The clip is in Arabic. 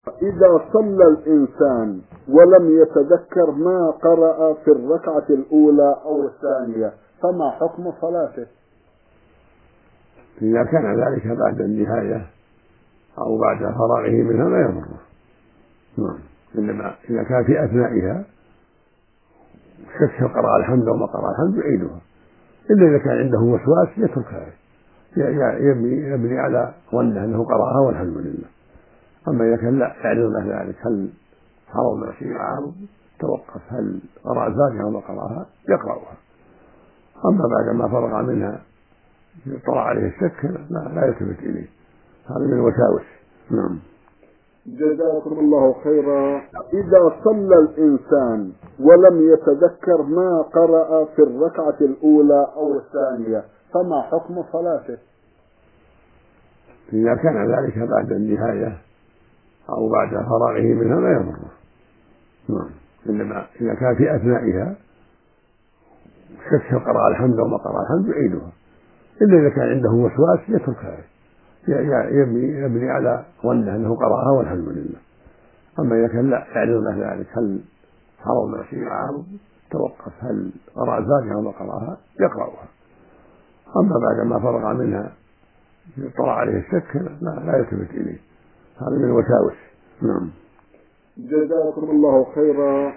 إذا صلى الإنسان ولم يتذكر ما قرأ في الركعة الأولى أو الثانية فما حكم صلاته؟ إذا كان ذلك بعد النهاية أو بعد فراغه منها لا يضره. إنما إذا كان في أثنائها شك قرأ الحمد وما قرأ الحمد يعيدها، إلا إذا كان عنده وسواس يتركها، يبني على ظنه أنه قرأها والحمد لله. أما إذا كان لا يعلم له ذلك هل حرم شيء معه توقف، هل قرأ الفاتحة وما قرأها يقرأها. أما بعد ما فرغ منها طلع عليه الشك لا يلتفت إليه، هذا من الوساوس. نعم. جزاكم الله خيرا. إذا صلى الإنسان ولم يتذكر ما قرأ في الركعة الأولى أو الثانية فما حكم صلاته؟ إذا كان ذلك بعد النهاية أو بعد فراغه منها لا يضره. إنما إذا كان في أثنائها شك قرأ الحمد وما قرأ الحمد يعيدها، إلا إذا كان عنده وسواس يتركها، يبني على ظنه أنه قرأها والحمد لله. أما إذا كان لا يعلم له ذلك هل حرم شيء معه توقف، هل قرأ الفاتحة وما قرأها يقرأها. أما بعد ما فرغ منها طلع عليه الشك لا يلتفت إليه، هذا من الوساوس. نعم. جزاكم الله خيرا.